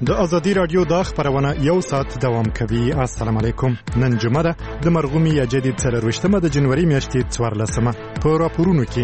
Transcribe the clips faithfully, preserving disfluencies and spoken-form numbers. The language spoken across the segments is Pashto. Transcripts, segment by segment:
د ازادي رادیو د خبرونه یو ساعت دوام کوي. السلام علیکم. نن جمعه ده د مرغومی یا جدید څلرویشتمه د جنوري میاشتې څوارلسمه. په راپورونو کې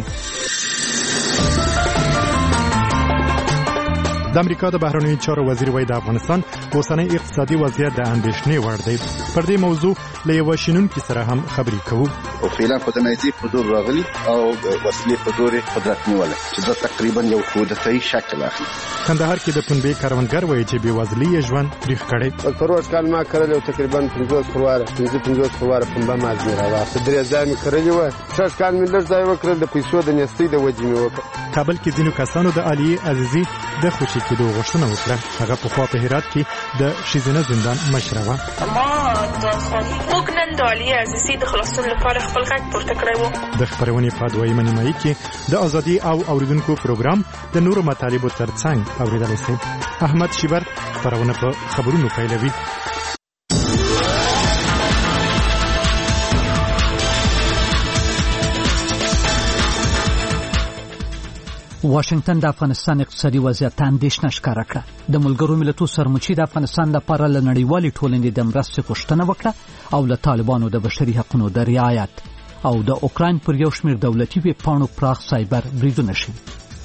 د امریکا د بهرنیو چارو وزیر وایي د افغانستان اوسنی اقتصادي وضعیت د اندېښنې وړ دی. پر دې موضوع له یوه شنونکي سره هم خبرې کوو. او فعلا په دنیزي په دور راغلي او وسلې په دور قدرت نیولې چې دا تقریبا یو کودتایي شکل اخلي. کندهار کې د پنبې کروندګر وایي چې بېوزلي یې ژوند تریخ کړی. پروژ کال ما کړل او تقریبا پنځوس خرواره پنځه پنځوس خرواره پنبه مازنی راوخته. درې ځای مې کړلې و. شش کال مې لږ ځای وکړل د پیسو د نستۍ د وجې مې وکړ. کابل کې ځینو کسانو د عالیه عزیزي د خوشي کېدو غوښتنه وکړه. هغه په خوا په هرات کې د ښځینه زندان مشره وه. ما موږ نن د عالیه عزیزي د خلاصون لپاره خپل غږ پورته کړی و. د خپرونې په دویمه نیمایي کې د ازادي او اوریدونکو پروګرام د نورو مطالبو ترڅنګ اوریدلی شئ. احمد شیبر خپرونه په خبرونو پیلوي. واشنگټن د افغانستان اقتصادي وضعیت اندېښنه ښکاره کړه. د ملګرو ملتونو سرمچي د افغانستان لپاره له نړیوالې ټولنې د مرستې غوښتنه وکړه او له طالبانو د بشري حقوقو د رعایت او د اوکراین پر یو شمېر دولتي ویبپاڼو پراخ سایبر بریدونه شوي.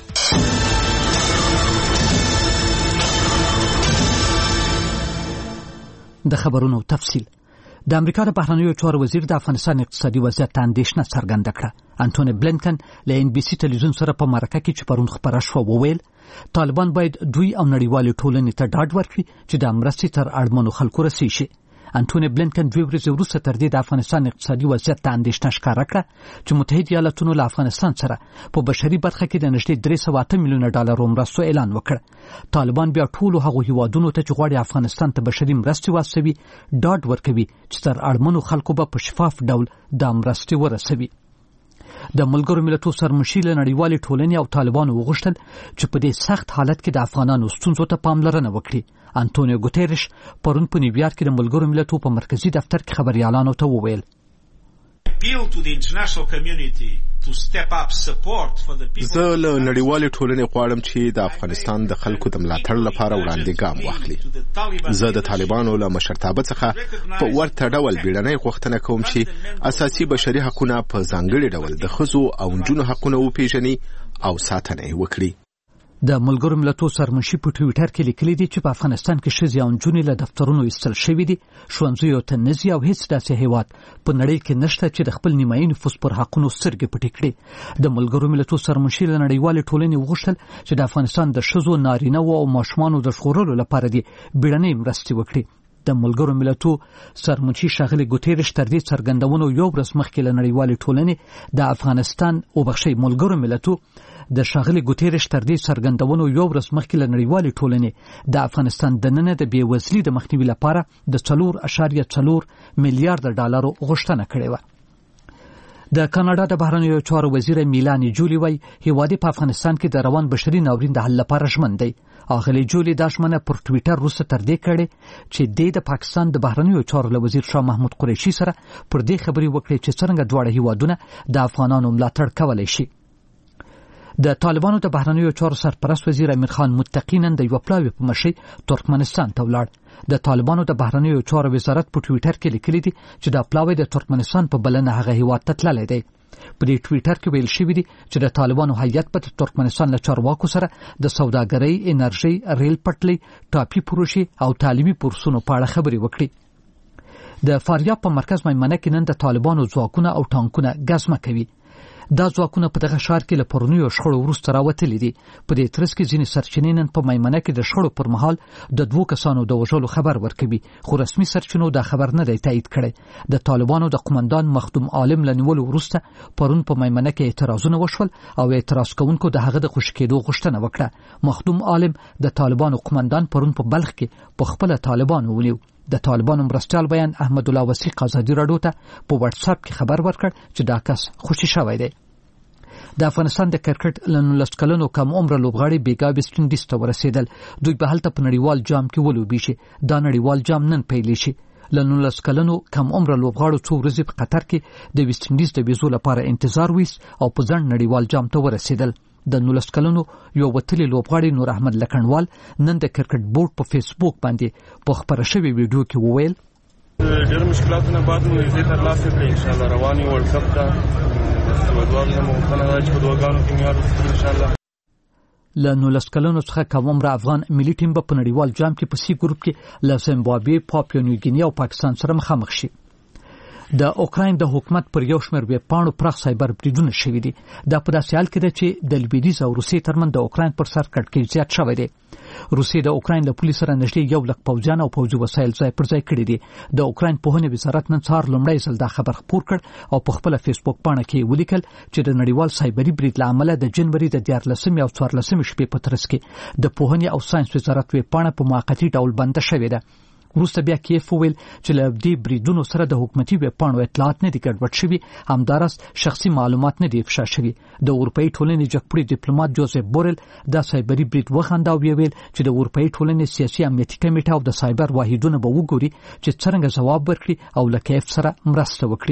د خبرونو تفصیل. د امریکا د بهرنیو چارو وزیر د افغانستان اقتصادي وضعیت اندېښنه څرګنده کړه. انټونی بلینکن له ان بي سي ټلویزیون سره په مرکه کې چې پرون خبره شوه وویل طالبان باید دوی او نړیوالې ټولنې ته ډاډ ورکړي چې د مرستې تر اړمنو خلکو رسیږي شي. انټونی بلینکن دوه ورځې وروسته تر دې د افغانستان اقتصادي وضعیت ته اندېښنه ښکاره کړه چې متحده ایالاتونو له افغانستان سره په بشري برخه کې د نږدې درې سوه اته میلیونه ډالرو مرستو اعلان وکړ. طالبان بیا ټولو هغو هیوادونو ته چې غواړي افغانستان ته بشري مرستې واستوي ډاډ ورکوي چې تر اړمنو خلکو به په شفاف ډول دا مرستې ورسوي. د ملګرو ملتونو سرمشي له نړیوالې ټولنې او طالبانو وغوښتل چې په دې سخت حالت کې د افغانانو ستونزو ته پاملرنه وکړي. انټونیو ګوتيرش پرون په نیویارک کې د ملګرو ملتونو په مرکزي دفتر کې خبريالانو ته وویل زه له نړیوالې ټولنې غواړم چې د افغانستان د خلکو د ملاتړ لپاره وړاندې ګام واخلي. زه د طالبانو له مشرتابه څخه په ورته ډول بیړنۍ غوښتنه کوم چې اساسي بشري حقوقونه په ځانګړي ډول د ښځو او نجونو حقونه وپیژني او ساتنه یې وکړي. د ملګرو ملتونو سرمشي په ټویټر کې لیکلي دي چې په افغانستان کې ښځې او نجونې له دفترونو ایستل شوي دي. ښوونځیو ته نه ځي او هیڅ داسې هیواد په نړۍ کې نشته چې د خپل نیمایي نفوس پر حقونو سترګې پټې کړي. د ملګرو ملتونو سرمشي له نړیوالې ټولنې وغوښتل چې د افغانستان د ښځو، نارینه‌وو او ماشومانو د ژغورلو لپاره دې بیړنۍ مرستې وکړي. د ملګرو ملتونو سرمچي ښاغلي ګوتيرش تر دې څرګندونو یو ورځ مخکې له نړیوالې ټولنې د افغانستان او بخښي ملګرو ملتونو د ښاغلي ګوتيرش تر دې څرګندونو یو ورځ مخکې له نړیوالې ټولنې د افغانستان دننه د بېوزلۍ د مخنیوي لپاره د څلور اعشاریه څلور میلیارډ ډالرو غوښتنه کړې وه. د کاناډا د بهرنیو چارو وزیر میلانی جولی وایي هیواد په افغانستان کې د روان بشري ناورین د حل لپاره ژمن دی. اغلی جولی دا ژمنه پر ټویټر وروسته تر دې کړې چې د پاکستان د بهرنیو چارو له وزیر شاه محمود قریشي سره پر دې خبرې وکړي چې څنګه دواړه هیوادونه د افغانانو ملاتړ کولی شي. د طالبانو د بهرنیو چارو سرپرست وزیر امیر خان متقی نن د یوه پلاوي په مشرۍ ترکمنستان ته ولاړ. د طالبانو د بهرنیو چارو وزارت په ټویټر کې لیکلي دي چې دا پلاوی د ترکمنستان په بلنه هغه هیواد ته تللی دی. په دې ټویټر کې ویل شوي دي چې د طالبانو هیئت په ترکمنستان له چارواکو سره د سوداګرۍ، انرژۍ، ریل پټلۍ، ټاپي پروژې او تعلیمي پورسونو په اړه خبرې وکړي. د فاریاب په مرکز میمنه کې نن د طالبانو ځواکونه او ټانکونه ګزمه کوي. دا ځواکونه په دغه ښار کې له پرونیو شخړو وروسته راوتلي دي. په دې ترڅ کې ځینې سرچینې نن په میمنه کې د شخړو پر مهال د دوو کسانو د وژلو خبر ورکوي، خو رسمي سرچینو دا خبر نه دی تایید کړی. د طالبانو د قومندان مخدوم عالم له نیولو وروسته پرون په میمنه کې اعتراضونه وشول او اعتراض کوونکو د هغه د خوشي کېدو غوښتنه وکړه. مخدوم عالم د طالبانو قومندان پرون په بلخ کې په خپله طالبانو ونیو. د طالبانو مرستیال بیان احمد الله وسیق ازادي راډیو ته په واتس اپ کې خبر ورکړ چې دا کس خوشي شوی دی. د افغانستان د کرکټ له نولس کلنو کم عمره لوبغاړي بیګا ویسټ انډیز ته ورسېدل. دوی به هلته په نړیوال جام کې ولوبي شي. دا نړیوال جام نن پیل شي. له نولس کلنو کم عمره لوبغاړو څو ورځې په قطر کې د ویسټ انډیز د ویزو لپاره انتظار ویست او په ځنډ نړیوال جام ته ورسېدل. د نولس کلنو یو وتلی لوبغاړي نور احمد لکنوال نن د کرکټ بورډ په فیسبوک باندې په خبره شوی ویډیو کې وویل ډېر مشکلاتونه بعد مو دې ترلاسه کړې ان شاء الله رواني ورلد کپ ته ودوالو مو غواړم چې په دوګانو کې معیار وکړو ان شاء الله. له نولس کلنو څخه کومره افغان ملي ټیم په نړیوال جام کې په سی ګروپ کې له زیمبابوې، پاپیا نیو ګیني او پاکستان سره مخامخ شي. د اوکراین د حکومت پر یو شمېر ویبپاڼو پراخ سایبر بریدونه شوي دي. دا په داسې حال کې ده چې د لویدیځ او روسیې ترمنځ د اوکراین پر سر کړکېچ زیات شوی دی. روسیې د اوکراین له پولیس سره نږدې یو لک پوځیان او پوځي وسایل ځای پر ځای کړي دي. د اوکراین پوهنې وزارت نن سهار لومړی ځل دا خبر خپور کړ او په خپله فیسبوک پاڼه کې ولیکل چې د نړیوال سایبري برید له امله د جنوري د دیارلسمې او څوارلسمې شپې په ترڅ کې د پوهنې او ساینس وزارت ویبپاڼه په موقتي ډول بنده شوې ده. وروسته بیا کیف وویل چې له دې بریدونو سره د حکومتي ویبپاڼو اطلاعات نه دي ګډوډ شوي، همداراز شخصي معلومات نه دي افشا شوي. د اروپایي ټولنې جګپوړي ډیپلوماټ جوزف بورل دا سایبري برید وخنده او ویل چې د اروپایي ټولنې سیاسي امنیتي کمیټه او د سایبر واحدونه به وګوري چې څرنګه ځواب ورکړي او له کیف سره مرسته وکړي.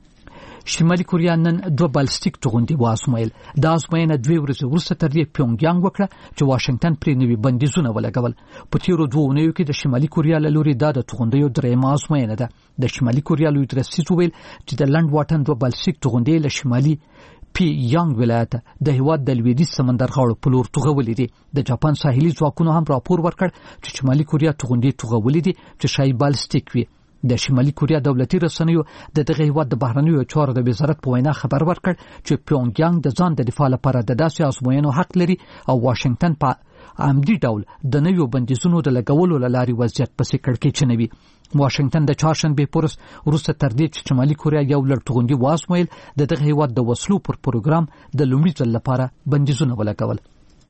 شمالي کوریا نن دوه بالستیک توغندي وازمایل. دا ازموینه دوه ورځې وروسته تر دې پیونګیانګ وکړه چې واشنگټن پرې نوي بندیزونه ولګول. په تیرو دوه اونیو کې د شمالي کوریا له لوري دا د توغندیو درېیمه ازموینه ده. د شمالي کوریا لوی درسیز ویل چې د لنډ واټن دوه بالستیک توغندي له شمالي پی یانګ ولایت د هیواد د لویدیځ سمندر غاړو په لور توغولې دي. د جاپان ساحلي ځواکونو هم راپور ورکړ چې شمالي کوریا توغندي توغولې دي چې شاید بالستیک وي. د شمالي کوریا دولتي رسنیو د دغه هیواد د بهرنیو چارو د وزارت په وینا خبر ورکړ چې پیونګیانګ د ځان د دفاع لپاره د داسې ازموینو حق لري او واشنگټن په عمدي ډول د نویو بندیزونو د لګولو له لارې وضعیت پسې کړکېچنوي. واشنگټن د چهارشنبې په ورځ وروسته تر دې چې شمالي کوریا یو لړ توغندي وازمویل د دغه هیواد د وسلو پر پروګرام د لومړي ځل لپاره بندیزونه ولګول.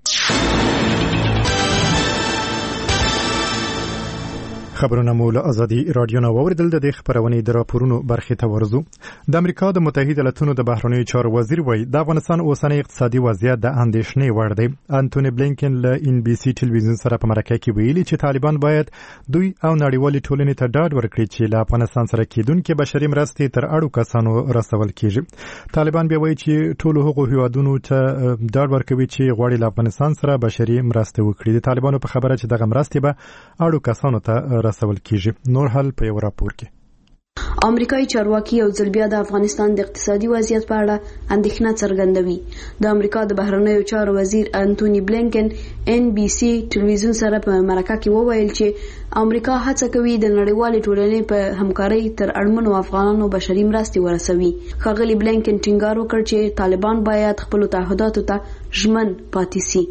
خبرونه مو له ازادي رادیو نه واوریدل. د دې خبرونې د راپورونو برخې ته ورځو. د امریکا د متحده ایالاتونو د بهرنیو چارو وزیر وایي د افغانستان اوسنی اقتصادي وضعیت د اندېښنې وړ دی. انټونی بلینکن له ان بي سي ټلویزیون سره په مرکه کې ویلي چې طالبان باید دوی او نړیوالې ټولنې ته ډاډ ورکړي چې له افغانستان سره کېدونکې بشري مرستې تر اړو کسانو رسول کېږي. طالبان بیا وایي چې ټولو هغو هیوادونو ته ډاډ ورکوي چې غواړي له افغانستان سره بشري مرستې وکړي. د طالبانو په خبره چې دغه مرستې به اړو کسانو ته رسول کیږي. نور حل په یو راپور کې امریکایي چارواکي یو ځل بیا د افغانستان د اقتصادي وضعیت په اړه اندېښنه څرګندوي. د امریکا د بهرنیو چارو وزیر انټونی بلینکن ان بي سي ټلویزیون سره په مرکه کې وویل چې امریکا هڅه کوي د نړیوالې ټولنې په همکارۍ تر اړمنو افغانانو بشري مرستې ورسوي. ښاغلي بلینکن ټینګار وکړ چې طالبان باید خپل تعهداتو ته ژمن پاتې سي.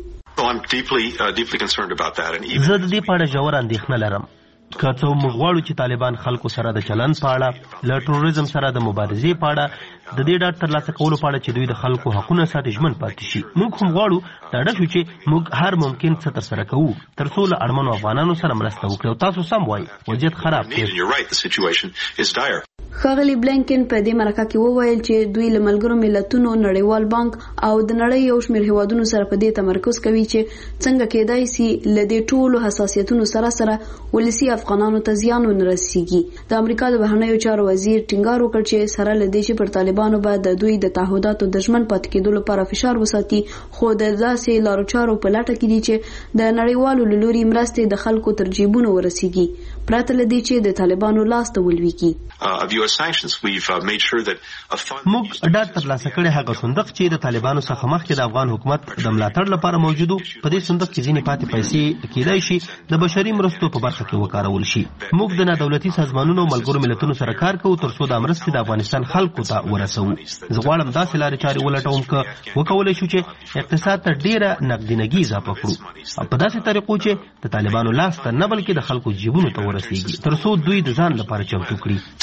زه د دې په اړه ژوره اندېښنه لرم. که څه موږ غواړو چې طالبان خلکو سره د چلند په اړه، له تروریزم سره د مبارزې په اړه، د دې ډاډ ترلاسه کولو په اړه چې دوی د خلکو حقونه ساتي ژمن پاتې شي. موږ هم غواړو ډاډه شو چې موږ هر ممکن څه ترسره کوو تر څو له اړمنو افغانانو سره مرسته وکړو. تاسو سم وایي، وضعیت خراب دی. ښاغلي بلینکن په دې مرکه کې وویل چې دوی له ملګرو ملتونو، نړیوال بانک او د نړۍ یو شمېر هیوادونو سره په دې تمرکز کوي چې څنګه کېدای شي له دې ټولو حساسیتونو سره سره ولسي افغانانو ته زیان ونه رسیږي. د امریکا د بهرنیو چارو وزیر ټینګار وکړ چې سره له دې چې پر طالبانو به د دوی د تعهداتو د ژمن پاتې کېدو لپاره فشار وساتي، خو د داسې لارو چارو په لټه کې دي چې د نړیوالو له لوري مرستې د خلکو تر جیبونو ورسیږي، پرته له دې چې د طالبانو لاس ته ولویږي. موږ ډاډ ترلاسه کړی هغه صندوق چې د طالبانو څخه مخکې د افغان حکومت د ملاتړ لپاره موجود و. په دې صندوق کې ځینې پاتې پیسې کېدای شي د بشري مرستو په برخه کې وکارول شي. موږ د نادولتي سازمانونو او ملګرو ملتونو سره کار کوو تر څو د مرستې د افغانستان خلکو ته ورسوو. زه غواړم داسې لارې چارې ولټوم که وکولی شو چې اقتصاد ته ډېره نقدینګي اضافه کړو په داسې طریقو چې د طالبانو لاس ته نه بلکې د خلکو جیبونو ته ورسیږي تر څو دوی د ځان لپاره چمتو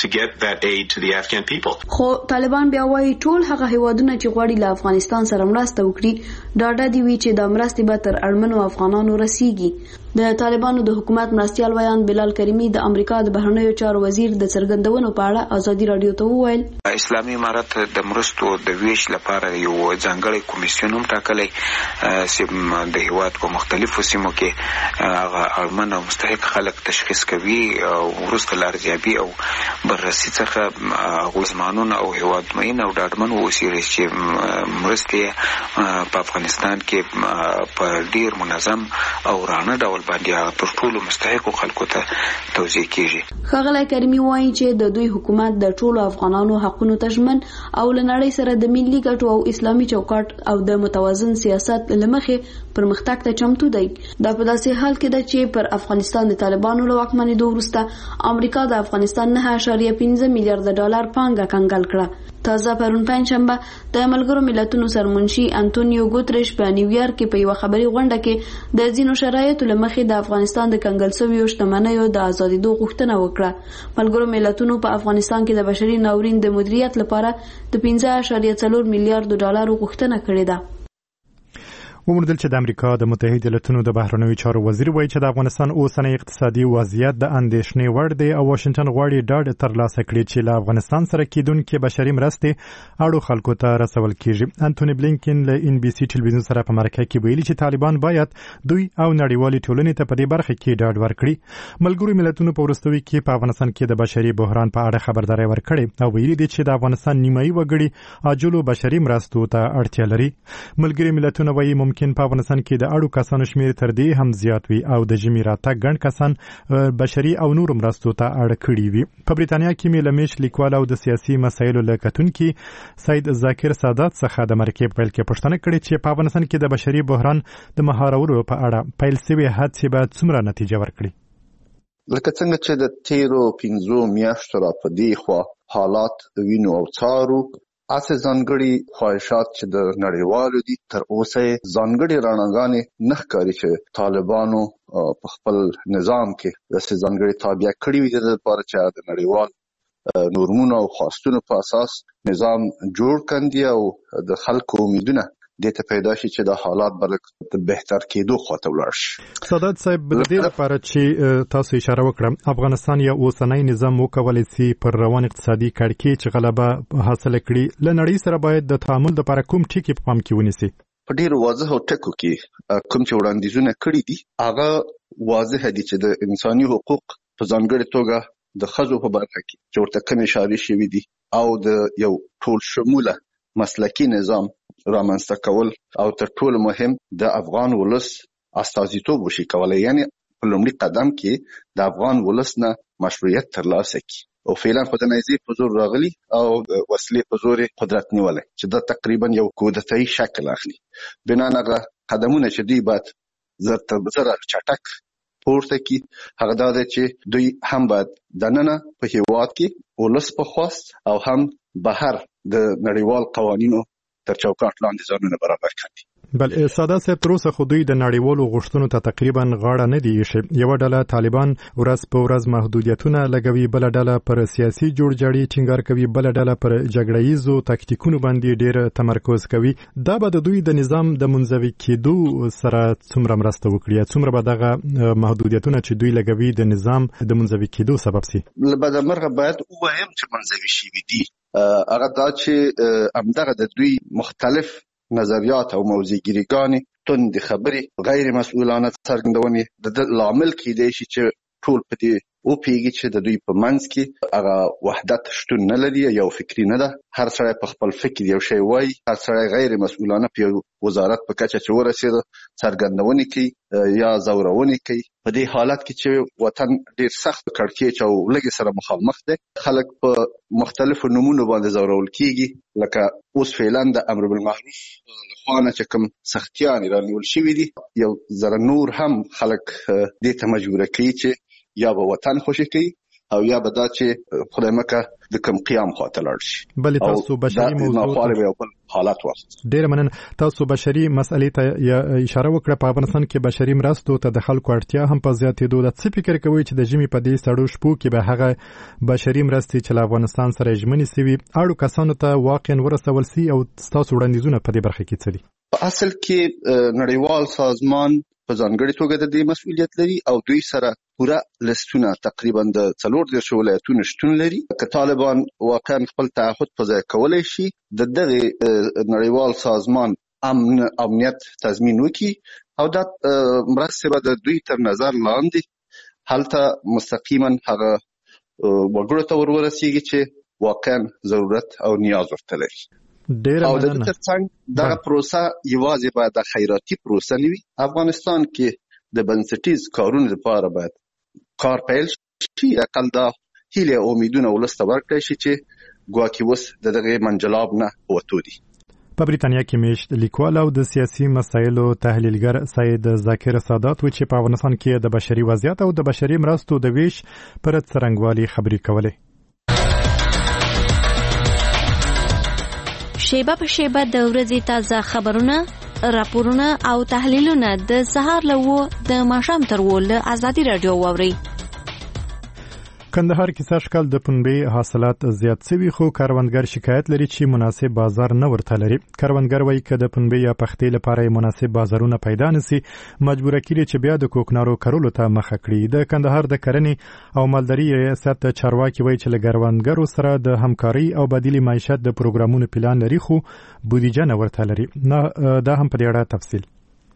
کړي. خو طالبان بیا وایي ټول هغه هیوادونه چې غواړي له افغانستان سره مرسته وکړي ډاډه دي وي چې د مرستې به تر اړمنو افغانانو رسیږي. د طالبانو د حکومت مرستیال ویان بلال کریمی د امریکا د بهرنیو چارو وزیر د څرګندونو په اړه ازادي رادیو ته وویل اسلامي امارت د مرستو د ویش لپاره یو ځانګړی کمیسیون هم ټاکلی چې د هیواد په مختلفو سیمو کې هغه اړمن او مستحق خلک تشخیص کوي کوي ورسته لارځيابي او بررسي څخه غوښمنونه او هیوادمن او ډاډمن اوسېږي چې مرستې په افغانستان کې په ډیر منظم او رانه ډول باندې تر ټولو مستحق خلکو ته توزیع کیږي. ښاغلی کریمي وایي چې د دوی حکومت د ټولو افغانانو حقونو ته ژمن او له نړۍ سره د ملي ګټو او اسلامي چوکاټ او د متوازن سیاست له مخې پرمختګ ته چمتو دی. دا په داسې حال کې ده چې پر افغانستان د طالبانو له واکمنېدو وروسته امریکا د افغانستان نه اعشاریه پنځه میلیارډ ډالر پانګه کنګل کړه. تازه پرون پنځشنبه د ملګرو ملتونو سرمنشي انټونیو ګوتریش په نیویارک کې په یو خبري غونډه کې د ځینو شرایطو له مخې د افغانستان د کنګل شویو شتمنیو د ازادېدو غوښتنه وکړه. ملګرو ملتونو په افغانستان کې د بشري ناورین د مدیریت لپاره د پنځه اعشاریه څلور میلیارډ ډالر غوښتنه کړې ده. وموندل چې د امریکا د متحده ایالاتونو د بهرنیو چارو وزیر وایي چې د افغانستان اوسنی اقتصادي وضعیت د اندېښنې وړ دی او واشنگټن غواړي ډاډ ترلاسه کړي چې له افغانستان سره کېدونکې بشري مرستې اړو خلکو ته رسول کیږي. انټونی بلینکن له ان بي سي ټلویزیون سره په مرکه کې ویلي چې طالبان باید دوی او نړیوالې ټولنې ته په دې برخه کې ډاډ ورکړي. ملګرو ملتونو په وروستیو کې په افغانستان کې د بشري بحران په اړه خبرداري ورکړې او ویلي دي چې د افغانستان نیمایي وګړي عاجلو بشري مرستو ته اړتیا لري. ملګري ملتونه وایي ممکن په افغانستان کې د اړو کسانو شمیر تر دې هم زیات وي او د ژمي راتګ ګڼ کسان بشري او نورو مرستو ته اړ کړي وي. په بریتانیا کې میلمش لیکوال او د سیاسي مسایلو له کتونکي سید ذاکر سادات څخه د مرکې په پیل کې پوښتنه کړې چې په افغانستان کې د بشري بحران د مهارولو په اړه پیل شوې هڅې به څومره نتیجه ورکړي. لکه څنګه چې د تیرو پنځو میاشتو را په دې خوا حالات وینو او څارو، اسه ځانګړي خواهشات چې د نړیوالو دي تر اوسه ځانګړي رڼاګانې نه ښکاري چې طالبانو په خپل نظام کې د ځانګړي تابع کړي وي د لپاره چې د نړیوال نورمونو او خواستونو په اساس نظام جوړ کړي او د خلکو امیدونه د ته پیدا شي چې د حالات بل بهتر کېدو خواته ولاړ شي. سادات صاحب د دې لپاره چې تاسو اشاره وکړه افغانستان یا اوسنۍ نظام وکولای شي پر روان اقتصادي کړکۍ چې غلبه حاصل کړي له نړۍ سره باید د تعامل لپاره کوم ټکي په پام کې ونیسي؟ په ډیر واضح او ټکو کې کوم چې وړاندیزونه کړي دي هغه واضح دي چې د انساني حقوق په ځانګړي توګه د ښځو په برخه کې چې ورته کوم اشاره شوي دي او د یو ټول شموله مسلکی نظام رامنځته کول او تر ټولو مهم د افغان ولس استازیتوب وشي کولای، یعنی په لومړي قدم کې د افغان ولس نه مشروعیت ترلاسه کړي او فعلا خو د نایزې په زور راغلي او وسلې په زور قدرت نیولای چې دا تقریبا یو کودتایي شکل اخلي. بنا نه قدمونه چې دوی باید زر تر زر چټک پورته کی هغه دا چې دوی هم باید دننه په هیواد کې ولس په خواست او هم بهر د نړیوال قوانینو تر چوکاټ لاندې ځانونه برابر کړي. بل ساده صاحب تر اوسه خو دوی د نړیوالو غوښتنو ته تقریبا غاړه نه دی ایښې. یوه ډله طالبان ورځ په ورځ محدودیتونه لګوي، بل ډله پر سیاسي جوړجاړي ټینګار کوي، بل ډله پر جګړه ییزو تاکتیکونو باندې ډېر تمرکز کوي. دا به د دوی د نظام د منزوي کېدو سره څومره مرسته وکړي؟ څومره به دغه محدودیتونه چې دوی لګوي د نظام د منزوي کېدو سبب شي؟ بدمرغه باید ووایم چې منزوي شوي دي. هغه دا چې همدغه د دوی مختلف نظریات او موضوعګیریګانې توندې خبرې غیر مسؤلانه څرګندونې د لامل کېدای شي چې ټول په دې وپیږي چې د دوی په منځ کې هغه وحدت شتون نه لري، یو فکري نه ده. هر سړی په خپل فکر یو شی وایي، هر سړی غیر مسؤلانه په یو وزارت په کچه چې ورسېده څرګندونې کوي یا زورونې کوي. په دې حالت کې چې وطن ډېر سخت کړکېچ او لږې سره مخامخ دی، خلک په مختلفو نومونو باندې زورول کېږي. لکه اوس فعلا د امر بالمعروف لخوا نه چې کوم سختیانې رانیول شوي دي، یو ذره نور هم خلک دې ته مجبوره کوي چې یا به وطن خوشي کوي او یا به دا چې خدای مکه د کوم قیام خواته لاړ شي. بلې تاسو بشري موضوع حالات واخلئ. ډېر مننه. تاسو بشري مسئلې ته اشاره وکړه. په افغانستان کې بشري مرستو ته د خلکو اړتیا هم په زیاتېدو ده. څه فکر کوئ چې د ژمي په دې سړو شپو کې به هغه بشري مرستې چې له افغانستان سره ژمنې شوي اړو کسانو ته واقعا ورسول شي او ستاسو وړاندیزونه په دې برخه کې څه دي؟ په اصل کې نړیوال سازمان په ځانګړي توګه د دې مسؤلیت لري او دوی سره پوره لستونه تقریبا د څلور دېرش ولایتونو شتون لري. که طالبان واقعا خپل تعهد په ځای کولی شي د دغه نړیوال سازمان امن امنیت تضمین وکړي او دا مرستې به د دوی تر نظر لاندې هلته مستقیما هغه وګړو ته ورورسیږي چې واقعا ضرورت او نیاز ورته لري. ډېر او د ترڅنګ دغه پروسه یوازې باید د خیراتي پروسه نه وي. افغانستان کې د بنسټیز کارونو لپاره باید کار پیل شي. اقل دا هیله او امیدونه ولسته ورکړي شي چې ګواکې اوس د دغه منجلاب نه وته دي. په بریتانیا کې میشت لیکوال او د سیاسي مسایلو تحلیلګر سید ذاکر سادات و چې په افغانستان کې د بشري وضعیت او د بشري مرستو د ویش پر څرنګوالي خبرې کولې. شیبه په شیبه د ورځې تازه خبرونه، راپورونه او تحلیلونه د سهار له د ماښام تر له ازادي رادیو واوري. کندهار کې سږ کال د پنبې حاصلات زیات شوي خو کاروانګر شکایت لري چې مناسب بازار نه ورته لري. کاروانګر وایي که د پنبې یا پختې لپاره مناسب بازارونه پیدا نشي مجبوره کیږي چې بیا د کوکنارو کرلو ته مخه کړي. د کندهار د کرنې او مالداري ریاست چارواکي وایي چې له کاروانګرو سره د همکاري او بدیل معیشت د پروګرامونو پلان لري خو بودیجه نه ورته لري. نه دا هم په دې اړه تفصیل.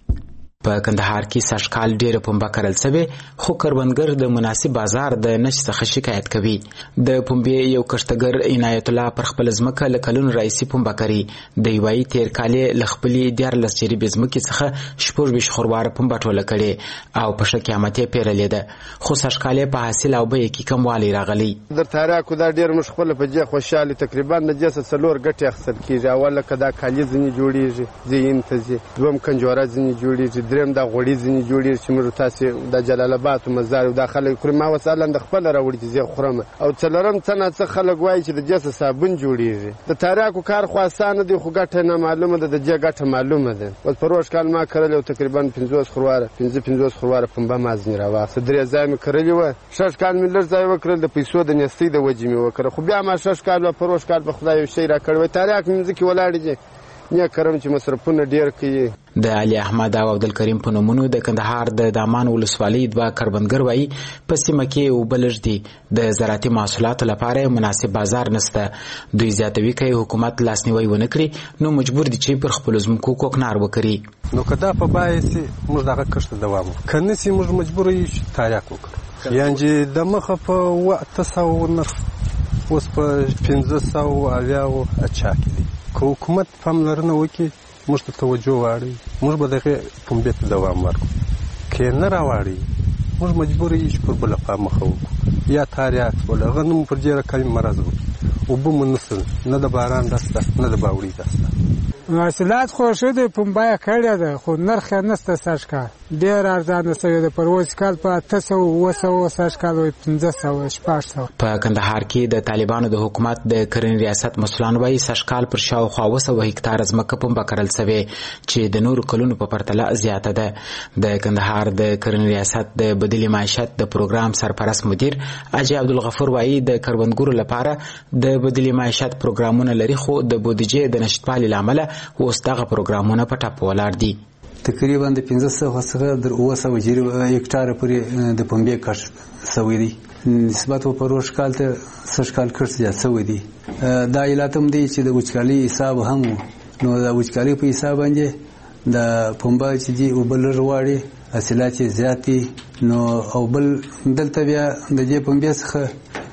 په کندهار کې سږ کال ډېره پنبه کرل شوې خو کروندګر د مناسب بازار د نشت څخه شکایت کوي. د پنبې یو کښتګر عنایت الله پر خپل ځمکه له کلونو راهیسې پنبه کوي. د یوایي تېر کالې له خپلې دیارلس جریبې ځمکې څخه شپږ ویشت خورواره پنبه ټوله کړې او په ښه قیمت یې پېرلې ده خو سږ کال یې په حاصل او بیې کې کموالی راغلی. در تاریاکو دا ډېر موږ خپله په دې خوشحالي تقریبا د دې څخه څلور ګټې اخیستل کېږي. اول لکه دا کالي ځینې جوړېږي ځین ته ځي، دویم کنجوره ځینې جوړېږي، دریم دا غوړي ځینې جوړېږي چې موږ تاسې د جلال آباد مزار دا خلک خوري. ما اوس اعلان د خپله راوړي چې زه خورم. او څلورم څه ناڅه خلک وایي چې د دې څخه صابون جوړېږي. د تاریاکو کار خو اسانه دی خو ګټه نه معلومه ده، د دې ګټه معلومه ده. اوس په روژ کال ما کرلې او تقریبا پنځوس خورواره پنځه پنځوس خورواره پنبه ما ځینې راواخیسته. درې ځایه مې کرلې وه. شش کال مې لږ ځای وکړل د پیسو د نیستۍ د وجې مې وکړه خو بیا ما شش کال به په روژ کال به خدای یو شی راکړی وی. تاریاک مې ځکې ولاړې دي نه کرم چې مصرفونه ډېر کوي. د علي احمد او عبدالکریم په نومونو د کندهار د دامان ولسوالۍ دوه کروندګر وایي په سیمه کې اوبه لږ دي، د زراعتي محصولاتو لپاره مناسب بازار نشته. دوی زیاتوي که حکومت لاسنیوی ونه کړي نو مجبور دي چې پر خپلو ځمکو کوکنار وکړي. نو که دا په بیه سي موږ دغه کښت دوام وکړو، که نه سي موږ مجبوره یو چې تاریاک وکړو. یعنې چې د مخه په اوه اته سوه نرخ اوس په پنځه سوه اویاوو اچا کې دي. که حکومت پاملرنه وکړي موږ ته توجه واړوي موږ به دغې پنبې ته دوام ورکړو. که یې نه راواړوي موږ مجبور یو چې پر بله خوا مخه وکړو. یا تاریاک شول هغه نه مو پر ډېره کمې مرض وکړي. اوبه مو نشته، نه د باران دسته نه د باوري دسته. محصولات خو ښه دی، پنبه یې کړې ده خو نرخ یې نشته. سږ کال ډېر ارزانه شوی دی. پر اوس کال په اته سوه اوه سوه سږ کال وایي پنځه سوه شپږ سوه. په کندهار کې د طالبانو د حکومت د کرنې ریاست مسؤلان وایي سږ کال پر شاوخوا اوه سوه هکتاره ځمکه پنبه کرل شوې چې د نورو کلونو په پرتله زیاته ده. د کندهار د کرنې ریاست د بدیل معیشت د پروګرام سرپرست مدیر اجي عبدالغفور وایي د کروندګرو لپاره د بدیل معیشت پروګرامونه لري خو د بودیجې د نشتوالي له امله اوس دغه پروګرامونه په ټاپ ولاړ دي. تقریبا د پنځه سوه څخه در اوه سوه هکټاره پورې د پنبې کښت شوی دی. نسبت په روژ کال ته سږ کال کښت زیات شوی دی. دا علت هم دی چې د وچکالۍ حساب هم و. نو د وچکالۍ په حساب باندې د پنبه چې دي اوبه لږ غواړي، حاصلات یې زیات دي. نو او بل دلته بیا د دې پنبې څخه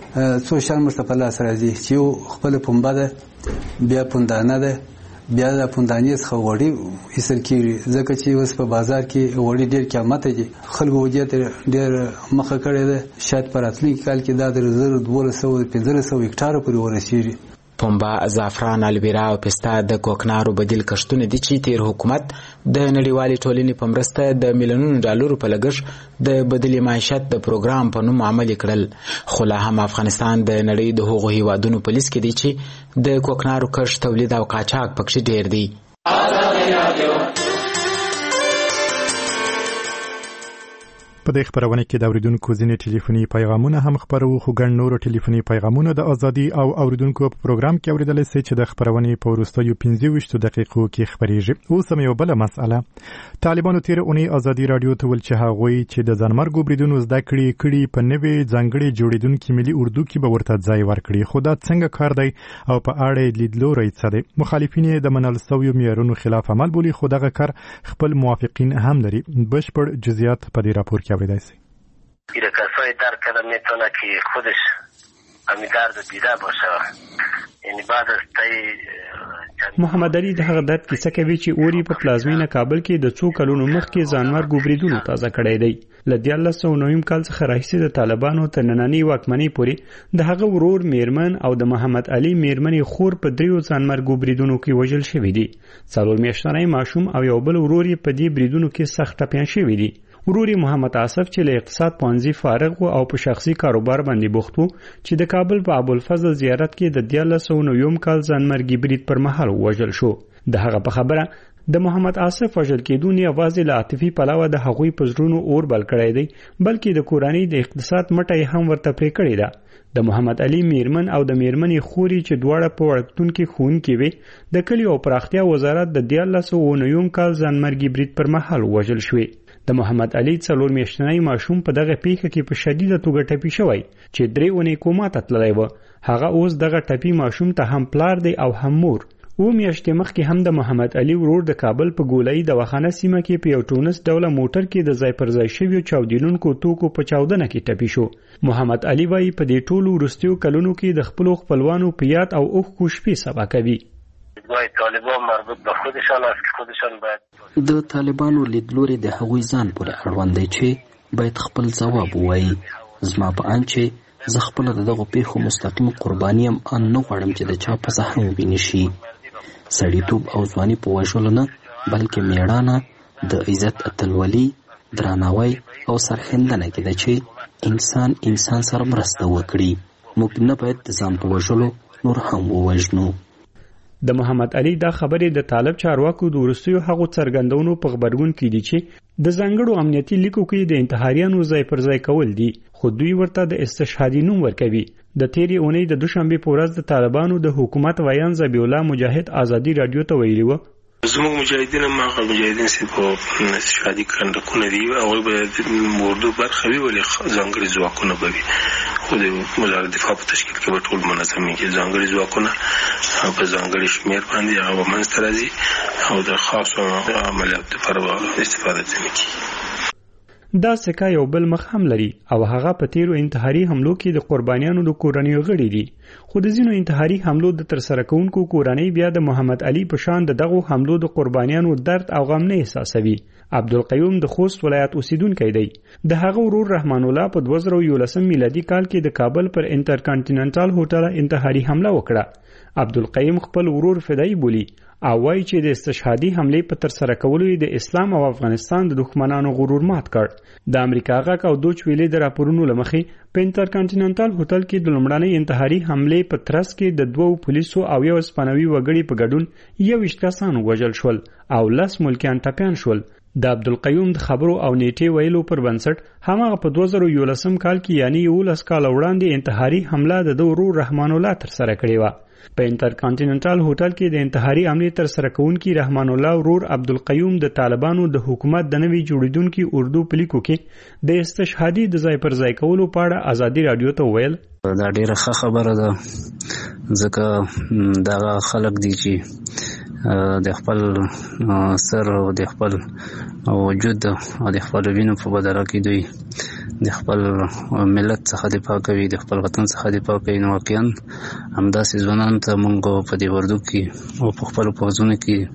څو شیان موږ ته په لاس راځي چې یو خپله پنبه ده، بیا پندانه ده، بیا د پندانې څخه غوړي ایستل کېږي ځکه چې اوس په بازار کې غوړي ډېر قیمته دي. خلکو دې ته ډېر مخه کړې ده. شاید په راتلونکي کال کې دا د زر دولس سوه پنځلس سوه هکټاره پورې ورسېږي. پنبه، زعفران، الویرا او پسته د کوکنارو بدیل کښتونه دي چې تیر حکومت د نړیوالې ټولنې په مرسته د میلیونونو ډالرو په لګښت د بدیل معیشت د پروګرام په نوم عملي کړل. خو لا هم افغانستان د نړۍ د هغو هیوادونو په لیست کې دی چې د کوکنارو کښت، تولید او قاچاق پکښې ډیر دی. په دې خبرونه کې د اوریدونکو ځینې ټلیفوني پیغامونه هم خبرو خو ګڼ نور ټلیفوني پیغامونه د ازادي او اوریدونکو په پروګرام کې اوریدل شي چې د خبرونې په وروستیو پنځه ویشت دقیقو کې خبرېږي. اوس هم یو بل مسأله. طالبانو تیر اونۍ ازادي رادیو ته ول چې هغوی چې د ځانمرګو بریدونو زده کړې کړي په نوې ځانګړې جوړېدونکي ملي اردو کې به ورته ځای ورکړي. خو دا څنګه کار دی او په اړه یې لیدلوری څه دی؟ مخالفین یې د منل شویو معیارونو خلاف عمل بولي خو دغه کار خپل موافقین هم لري. بشپړ جزئیات په دې راپور کې اوریدای شئ. ile kasoi dar kada metona ki خودش امی درد دیده باشه یعنی بعد از تای محمد علي د هغه درد کیسه کوي چې اوري په پلازمینه کابل کې د څو کلونو مخکې ځانمرګ بریدونو تازه کړی دی ل دیارلس سوه نویم کال څخه راهیسې د طالبانو تر نننۍ واکمنۍ پورې د هغه ورور میرمن او د محمد علي میرمنې خور په دریو ځانمرګ بریدونو کې وژل شوي دي څلور میاشتنی ماشوم او یو بل ورور یې په دې بریدونو کې سخت ټپیان شوي دي ورور محمد عاصف چې له اقتصاد پوهنځي فارغ و او په شخصي کاروبار باندې بوخت و چې د کابل په ابوالفضل زیارت کې د دیارلس سوه نویم کال ځانمرګي برید پر مهال وژل شو د هغه په خبره د محمد عاصف وژل کېدو نه یوازې له عاطفي پلوه د هغوی په زړونو اور بل کړی دی بلکې د کورنۍ د اقتصاد مټه هم ورته پرې کړې ده د محمد علي میرمن او د میرمنې خوري چې دواړه په وړکتون کې ښوونکې وې د کلي او پراختیا وزارت د دیارلس سوه نویم کال ځانمرګي برید پر مهال وژل شوې د محمد علي څلور میاشتنی ماشوم په دغه پیښه کې په شدیده توګه ټپي شوی چې درې اونۍ کوما ته تللی و هغه اوس دغه ټپي ماشوم ته هم پلار دی او هم مور و میاشتې مخکې هم د محمد علي ورور د کابل په ګولایي دواخانه سیمه کې په یو ټونس ډوله موټر کې د ځای پر ځای شویو چاودېدونکو توکو په چاودنه کې ټپي شو محمد علي وایي په دې ټولو وروستیو کلونو کې د خپلو خپلوانو په یاد او اوښکو شپې سبا کوي وای طالبان مربوط به خودشان است که خودشان باید د طالبانو لیدلوري د هغوی ځان پورې اړوند دی چې باید خپل ځواب ووایي زما په اند چې زه خپله د دغو پیښو مستقیم قرباني یم ان نه غواړم چې د چا په زخم ووینې شي سړیتوب او ځواني په وژلو نه بلکې میړانه د عزت اتلولي درناوی او سرښندنه کې ده چې انسان انسان سره مرسته وکړي موږ نه باید د ځان په وژلو نور هم ووژنو د محمد علي دا خبرې د طالب چارواکو د وروستیو هغو څرګندونو په غبرګون کې دي چې د ځانګړو امنیتي لیکو کې د انتحاریانو ځای پر ځای کول دي خو دوی ورته د استشهادي نوم ورکوي د تیرې اونۍ د دوشنبې په ورځ د طالبانو د حکومت ویان ذبیح الله مجاهد ازادي رادیو ته ویلي و زموږ مجاهدین هم هغه مجاهدین چې په استشهادي کندکونه دي هغوی به د اردو برخه وي ولې ځانګړي ځواکونه به وي خو د وزارت دفاع په تشکیل کې به ټول منظمېږي ځانګړي ځواکونه په ځانګړي شمېر باندې هغه به منځته راځي او د خاصو عملیاتو لپاره به استفاده ځینې کېږي دا سکه یو بل مخ هم لري او هغه په تیرو انتحاري حملو کې د قربانیانو د کورنیو غړي دي خو د ځینو انتحاري حملو د ترسره کوونکو کورنۍ بیا د محمد علي په شان د دغو حملو د قربانیانو درد او غم نه احساسوي عبدالقیوم د خوست ولایت اوسیدونکی دی د هغه ورور رحمان الله په دوه زره یولسم میلادي کال کې د کابل پر انټرکانټیننټال هوټل انتحاري حمله وکړه عبدالقیوم خپل ورور فدایي بولي او وایي چې د استشهادي حملې په ترسره کولو د اسلام او افغانستان د دښمنانو غرور مات کړ د امریکا غاک او دوچ ویلې د راپورونو لمخې په انټرکانټیننټال هوټل کې د لومړنۍ انتحاري حملې په ترڅ کې د دوو پولیسو او یو اسپانوي وګړي په ګډون یوویشت کسان وژل شول او لس ملکیان ټپیان شول د عبدالقیوم د خبرو او نیټې ویلو پر بنسټ هماغه په دوه زره یولسم کال کې یعنی یولس کال وړاندې انتحاري حمله د ده ورور رحمان الله ترسره کړې وه په انټرکانټیننټال هوټل کې د انتحاري حملې ترسره کوونکي رحمان الله ورور عبدالقیوم د طالبانو د حکومت د نوي جوړیدونکي اردو پلیکو کې د استشهادي د ځای پر ځای کولو په اړه ازادي رادیو ته وویل دا ډیره ښه خبره ده ځکه دغه خلک دي چې د خپل سر او د خپل وجود او د خپل وینو په بدله کې دوی د خپل ملت څخه دفاع کوي د خپل وطن څخه دفاع کوي نو واقعا همداسې ځوانانو ته موږ په دې وردو کې او په خپلو پوځونو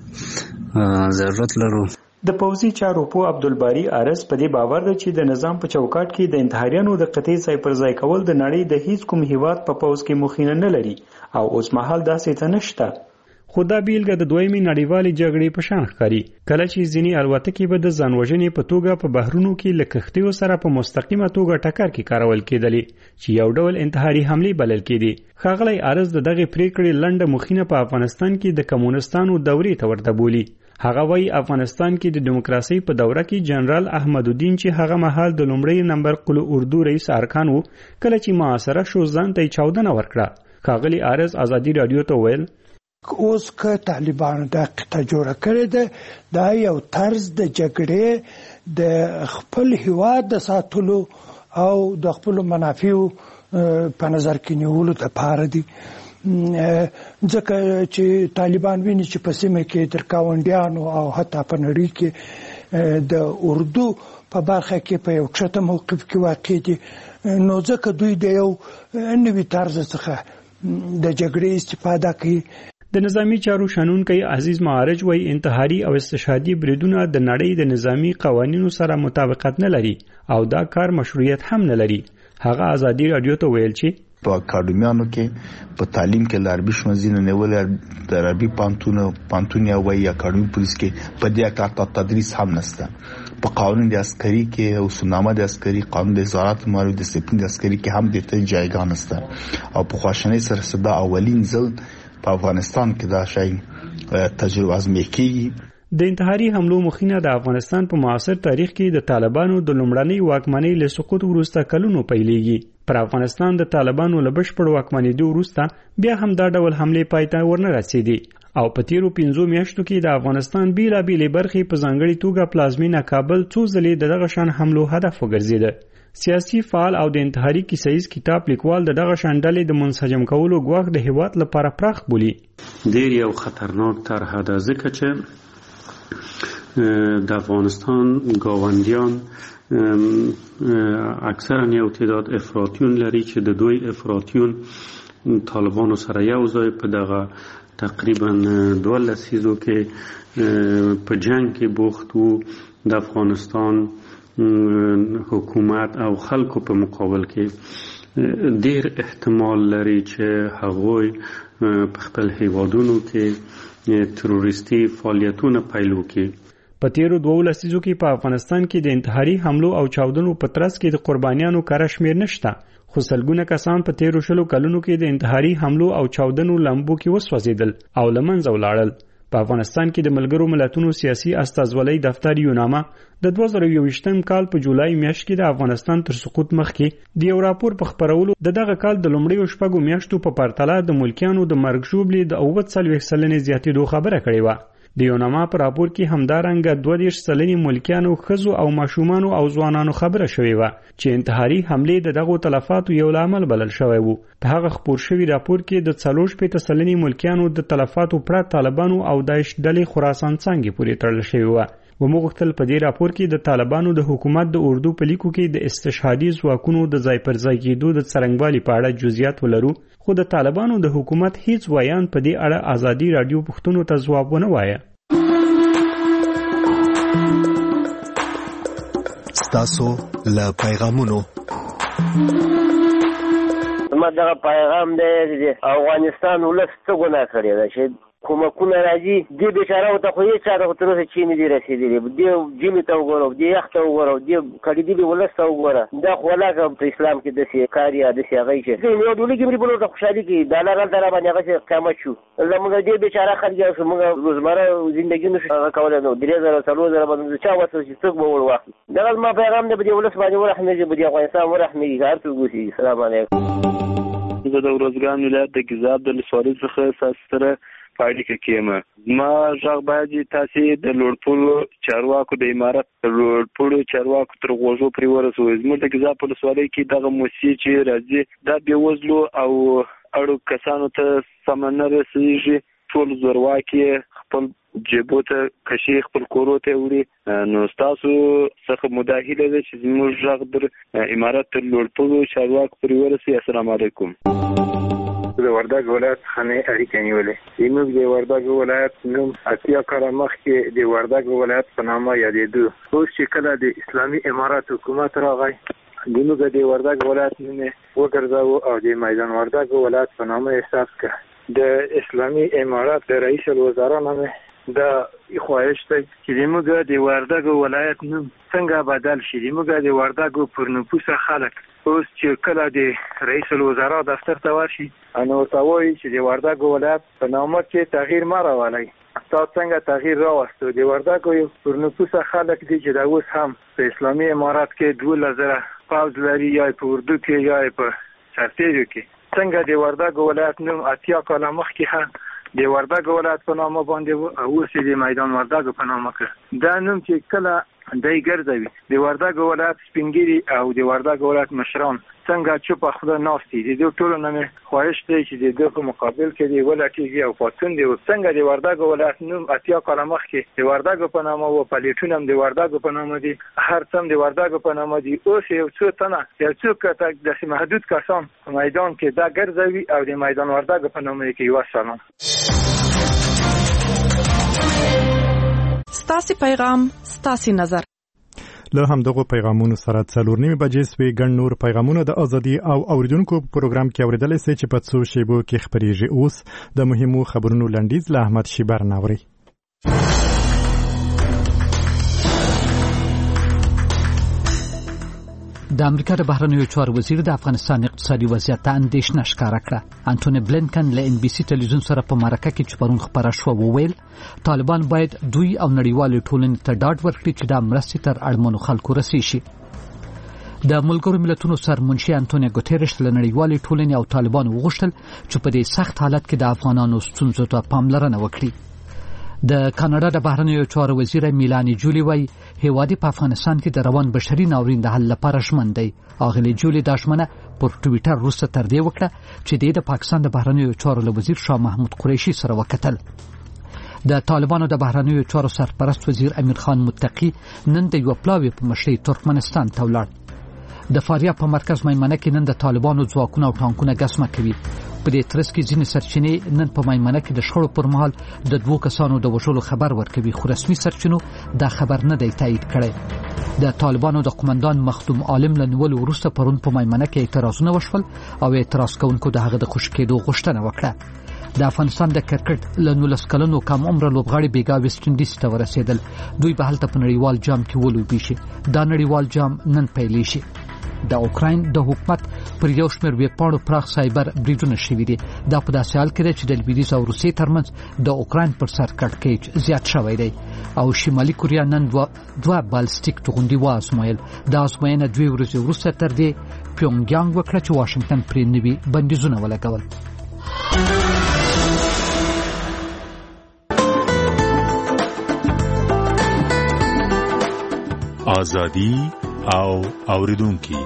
کې ضرورت لرو د پوځي چارو په عبدالباری ارس په دې باور ده چې د نظام په چوکاټ کې د انتحاریانو د قطعي ځای پر ځای کول د نړۍ د هیڅ کوم هیواد په پوځ کې مخینه نه لري او اوس مهال داسې څه نشته خو دا بیلګه د دویمې نړیوالې جګړې په شان ښکاري کله چې ځینې الوتکې به د ځانوژنې په توګه په بحرونو کې له کښتیو سره په مستقیمه توګه ټکر کې کارول کېدلې چې یو ډول انتحاري حملې بلل کېدې ښاغلی ارز د دغې پریکړې لنډه مخینه په افغانستان کې د کمونستانو دورې ته ورته بولي هغه وایي افغانستان کې د دیموکراسۍ په دوره کې جنرال احمد الدین چې هغه مهال د لومړي نمبر قلو اردو رئیس ارکان و کله چې معاصره شو ځان ته یې چاودنه ورکړه ښاغلي ارز ازادي رادیو ته ویل اوس که طالبانو دا قطعه جوړه کړې ده دا یو طرز د جګړې د خپل هیواد د ساتلو او د خپل منافعو په نظر کې نیولو لپاره دي ځکه چې طالبان ویني چې په سیمه کې تر ګاونډیانو او حتی په نړۍ کې د اردو په برخه کې په یو ښه موقف کې واقع دي. نو ځکه دوی د یو نوي طرز څخه د جګړې استفاده کوي. د نظامی چارو شنونکی عزیز معارج وایي انتحاري او استشهادي بریدونه د نړۍ د نظامی قوانینو سره مطابقت نه لري او دا کار مشروعیت هم نه لري. هغه ازادي رادیو ته ویل چې په اکاډمیانو کې په تعلیم کې لاربي شمزینه نیول د عربي پانتون پانتون یا وایي اکاډمي پولیس کې په دې اکاډمي تدریس هم نشته. په قانون د عسکري کې او سنامه د عسکري قانون د وزارت مالي ډیسپلین د عسکري کې هم د ته جایګه نشته او په خواشنۍ سره صدا اولین ځل په افغانستان کې دا شی تجربه ازمایي کیږي. د انتحاري حملو مخینه د افغانستان په معاصر تاریخ کې د طالبانو د لومړنۍ واکمنۍ له سقوط وروسته کلونو پیلېږي. پر افغانستان د طالبانو له بشپړ واکمنېدو وروسته بیا هم دا ډول حملې پای ته ورنه رسېدې او په تیرو پنځو میاشتو کې د افغانستان بیلابېلې برخې په ځانګړې توګه پلازمینه کابل څو ځلې د دغه شان حملو هدف وګرځېده. سیاسي فعال او د انتحاري کیسه ییز کتاب لیکوال د دغه شان ډلې د منسجم کولو ګواښ د هیواد لپاره پراخ بولي. ډېر یو خطرناک طرحه ده ځکه چې د افغانستان گاونډیان اکثرا یو تعداد افراطیون لري چې د دوی افراطیون طالبانو سره یو ځای په دغه تقریبا دوه لسیزو کې په جنگ کې بوخت وو. د افغانستان حکومت او خلکو په مقابل کې ډیر احتمال لري چې هغوی په خپل هیوادونو کې تروریستي فعالیتونه پیل وکړي. په تیرو دوه لسیزو کې په افغانستان کې د انتحاري حملو او چاودنو په ترڅ کې د قربانیانو کره شمیر نشته، خو سلګونه کسان په تیرو شلو کلونو کې د انتحاري حملو او چاودنو لمبو کې وسوځېدل او له منځه ولاړل. په افغانستان کې د ملګرو ملتونو سیاسي استازولۍ دفتر یوناما د دوه زره یوویشتم کال په جولای میاشت کې د افغانستان تر سقوط مخکې د یو راپور په خپرولو د دغه کال د لومړیو شپږو میاشتو په پرتله د ملکیانو د مرګ ژوبلې د اووه څلوېښت سلنې زیاتېدو خبره کړې وه. د یوناما په راپور کې همدارنګه دوه دېرش سلنې ملکیانو، ښځو او ماشومانو او ځوانانو خبره شوې وه چې انتحاري حملې د دغو تلفاتو یو لامل بلل شوی و. په هغه خپور شوي راپور کې د څلور شپېته سلنې ملکیانو د تلفاتو پرته طالبانو او داعش ډلې خراسان څانګې پورې تړل شوې وه. وموغوښتل په دې راپور کې د طالبانو د حکومت د اردو په لیکو کې د استشهادي ځواکونو د ځای پر ځای کېدو د څرنګوالي په اړه جزئیات ولرو، خو د طالبانو د حکومت هیڅ ویان په دې اړه ازادي رادیو پوښتنو ته ځواب ونه وایه. ستاسو له پیغامونو ما دغه پیغام دی افغانستان ولس څه ګناه کړې ده چې کومکونه راځي دې بیچاره ته خو هیڅ چا ته تر اوسه چی نه دي رسېدلي. دې جیمې ته وګوره، دې یخ ته وګوره، دې کړېدلي ولس ته وګوره. دا خو ولاکه په اسلام کې داسې کار یا داسې هغه یې چې یو ډولۍ کې مې په ورته خوشحالي کوي ډالر هلته را باندې هغه چې قیامت شو زموږ دې بیچاره خلک یو موږ روزمره زندګي نشو هغه کولی نو درې زره څلور زره باندې چا وسو چې څوک به ور واخلي. دغه زما پیغام دی په دې ولس باندې ورحمېږي، په دې افغانستان ورحمېږي، هر څوک اوسي. السلام علیکم. زه د ورځګان ولایت د ګیزاب د ولسوالۍ څخه ستاسو سره په اړیکه کې یم. زما غږ باید تاسې د لوړپوړو چارواکو د امارت د لوړپوړو چارواکو تر غوږو پرې ورسوئ. زموږ د ګیزاب په ولسوالۍ کې دغه موسسې چې راځي دا بېوزلو او اړو کسانو ته سمه نه رسېږي. ټول زورواکي خپل جیبو ته کشي خپل کورو ته وړي. نو ستاسو څخه مداهله ده چې زموږ غږ در امارت تر لوړپوړو چارواکو پرې ورسوي. السلام علیکم. د وردګ ولایت خانه اړیکې نیولې. زموږ د وردګ ولایت نوم اتیا کاله مخکې د وردګ ولایت په نامه یادېده. اوس چې کله د اسلامي امارات حکومت راغی زموږ د وردګ ولایت نوم وګرځاوه او د میدان وردګ ولایت په نامه احساس کړ. د اسلامي امارات د رئیس الوزرا نامه دا خواهش دی چې زموږ د وردګ ولایت نوم څنګه بدل شي. زموږ د وردګ پر نفوسه خلک اوس چې کله د رئیس الوزرا دفتر ته ورشي نو ورته وایي چې د وردګ ولایت په نامه کې تغییر مه راولئ. تاسو څنګه تغییر راوستو؟ د وردګ پر نفوسه خلک دي چې دا اوس هم په اسلامي امارات کې دولس زره پوځ لري، یا په اردو کې یا په سرتیرو کې. څنګه د وردګ ولایت نوم اتیا کاله مخکې هم د وردګ ولایت په نامه باندې اوس د میدان وردګ په نامه کړ. دا نوم چې کله دای ګرځوي. د وردګ ولایت سپینګیري او د وردګ ولایت مشران څنګه چوپ خوله ناستي دي. د ټولو نه خواهش دی چې د دغه مقابل کې دی ولټیږي او پاتون دی. څنګه د وردګ ولایت نوم اتیا کال مخکې د وردګ په نامه او پلیټونه هم د وردګ په نامه دي، هر څه د وردګ په نامه دي. اوس یو څو تنه یو څو د محدود کسان په میدان کې دا ګرځوي او د میدان وردګ په نامه کې یو سلام. ستاسي پیغام ستاسي نظر. له همدغه پیغامونو سره څلور نیمه بجې سوي ګڼ نور پیغامونه د ازادي او اوریدونکو په پروګرام کې اوریدل سي چې په څو شیبو کې خبريږي. اوس د مهمو خبرونو لنډیز له احمد شیبر ناوري. د امریکا د بهرنیو چارو وزیر د افغانستان اقتصادي وضعیت ته اندېښنه ښکاره کړه. انټونی بلینکن له ان بي سي ټلویزیون سره په مرکه کې چې پرون خبره شوه وویل طالبان باید دوی او نړیوالې ټولنې ته ډاډ ورکړي چې دا مرستې تر اړمنو خلکو رسیږي. د ملګرو ملتونو سرمنشي انټونی ګوتيرش له نړیوالې ټولنې او طالبان وغوښتل چې په دې سخت حالت کې د افغانانو ستونزو ته پاملرنه وکړي. د کاناډا د بهرنیو چارو وزیر میلانی جولی وای هیواد په افغانستان کې د روان بشري ناورین د حل لپاره ژمن دی. اغلی جولی دا ژمنه پر ټویټر وروسته تر دې وکړه چې د پاکستان د بهرنیو چارو له وزیر شاه محمود قریشي سره وکتل. د طالبانو د بهرنیو چارو سرپرست وزیر امیر خان متقی نن د یو پلاوی په مشرۍ ترکمنستان ته ولاړ. د فاریاب په مرکز میمنه کې نن د طالبانو ځواکونه او ټانکونه ګسمه کوي. په دې ترڅ کې ځینې سرچینې نن په میمنه کې د شخړو پر مهال د دوو کسانو د وژلو خبر ورکوي، خو رسمي سرچینو دا خبر نه دی تایید کړی. د طالبانو د قومندان مخدوم عالم له نیولو وروسته پرون په میمنه کې اعتراضونه وشول او اعتراض کوونکو د هغه د خوشي کېدو غوښتنه وکړه. د افغانستان د کرکټ له نولس کلنو کم عمره لوبغاړي بیګا ویسټ انډیز ته ورسېدل. دوی به هلته په نړیوال جام کې ولوبي شي. دا نړیوال جام نن پیلې شي. د اوکراین د حکومت پر یو شمېر ویبپاڼو پراخ سایبر بریدونه شوي دي. دا په داسې حال کې ده چې د لویدیځ او روسیې ترمنځ د اوکراین پر سر کړکېچ زیات شوی دی او شمالي کوریا نن دوه دوه بالستیک توغندي وازمویل. دا ازموینه دوی ورځې وروسته تر دې پیونګیانګ وکړه چې واشنگټن پرې نوي بندیزونه ولګول. ازادي او اوریدونکو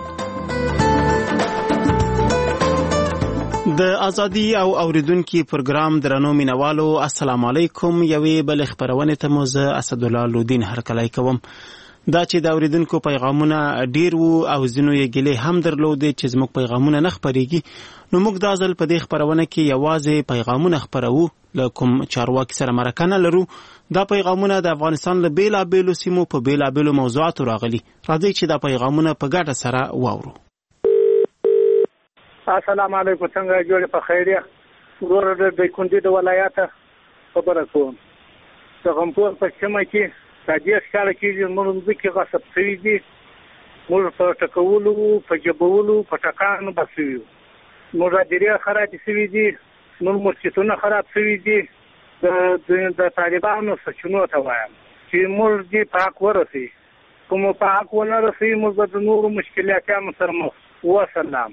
د ازادي او اوریدونکو پروګرام درنو مینوالو السلام علیکم. یوې بل خبرونه ته مو زه اسد الله لودین هرکلی کوم. دا چې د اوریدونکو پیغامونه ډیر وو او ځینو یې ګلې هم درلودې چې زموږ پیغامونه نه خبريږي، نو موږ دا ځل په دې خبرونه کې یوازې پیغامونه خبرو له کوم چارواکي سره مرکه نه لرو. دا پیغامونه د افغانستان له بیلابیلو سیمو په بیلابیلو موضوعاتو راغلي. راځئ چې دا پیغامونه په ګډه سره واورو. السلام علیکم، څنګه جوړ په خیریه؟ ورور د کندې د ولایت خبره کوم. څنګه په پښتمه کې تاجیک ښکار کیږي، موږ کې غصب شوی دي، موږ په ټکولو په جبولو په ټکانو بسوي، موږ راځي خراب شوی دي، موږ مرچتونه خراب شوی دي. د د طالبانو سچونو ته وایم چې موږ دې پاک ورسي، کوم پاک ونه رسي موږ د نورو مشکلاتو سره مخ. وسلام.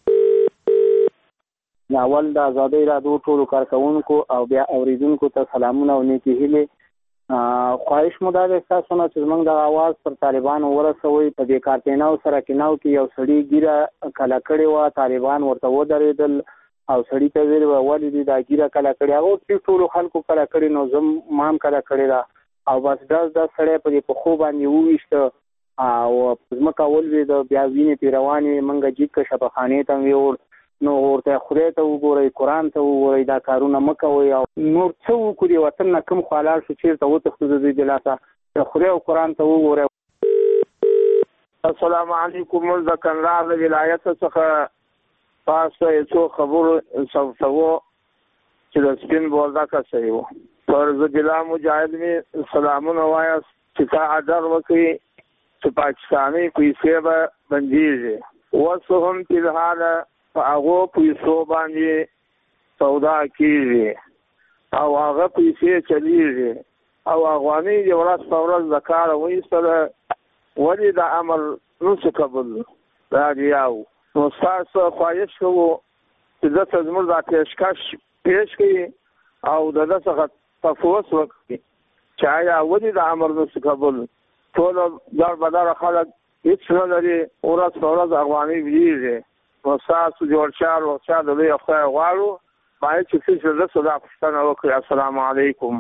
ناول د آزادۍ رادیو ټولو کارکونکو او بیا اوریدونکو ته سلامونه او نیکی هیلې. خواهش مو دا ده تاسو نه چې موږ د आवाज پر طالبان ورسوي. په دې کارتیناو سره کیناو کې یو سړی ګیره کلا کړي و، طالبان ورته ودرېدل او سړی ته ویل ولې دې دا ګیره کلا کړي، هغه چې ټول خلکو کلا کړي نو زم مام کلا کړي دا او بس دا د سړی په دې په خو باندې وويشته او زمکه ولوي د بیا وینې پیروانې منګه جیک شبخانه ته ویور نو ورته خدای ته وګورئ، قرآن ته وګورئ، دا کارونه مکوئ او نور څه وکړي وطن نه کم خلال شو چیرته وتښتو د دې دلاسه خدای او قرآن ته وګورئ. السلام علیکم. د کندهار ولایت څخه تاسو یو خبر سوتو چې د سپین بولدا کا صحیح وو پر ضلع مجاهد می سلامونه وایا چې تا اجر وکي چې پاکستاني پیسې به بنديږي وسو هم په حال په هغه پیسو باندې سودا کیږي او هغه پیسې چلیږي او افغاني یو ورځ ورځ د کار وایسته ولې د عمل نو څه قبول راځيو نو تاسو خواهش کوو چې د تزمر د پیشکش پیش کړي او د دغه تفوس وکړي چې آیا ولې د عمل نو څه قبول ټول ځان بدل خلک هیڅ نه لري ورځ په ورځ افغاني ویږي نو تاسو جوړ چار او چا د لوی خدای غواړو باید چې څه زړه صدا پښتنه وکړي. السلام علیکم.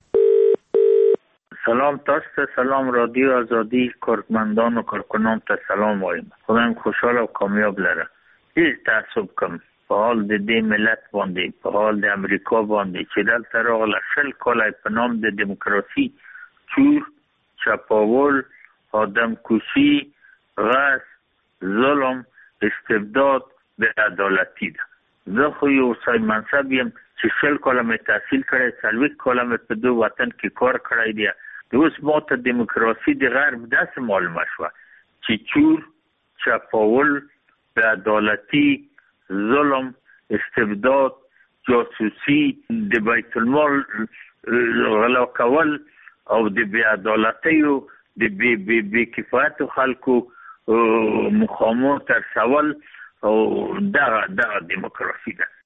سلام تاسو ته، سلام رادیو آزادی کارمندان و کارکنان ته سلام وایم. خدایم خوشحال او کامیاب لره. هیڅ تعصب کم په حال د دې ملت باندې، په حال د امریکا باندې چې دلته راغله شل کاله په نام د دیموکراسي چور، چپاول، آدم کشی، غصب، ظلم، استبداد، بې عدالتي ده. زه خو یو سړی منصب یم چې شل کاله مې تحصیل کړی، څلوېښت کاله مې په دې وطن کې کار کړی دی. اوس ما ته دیموکراسي د غرب داسې معلومه شوه چې چور، چپاول، بې عدالتي، ظلم، استبداد، جاسوسي، د بیت المال غلا کول او د بې عدالتیو د بې بې کفایتو خلکو مخامو ترسول او دغه دغه دیموکراسي ده.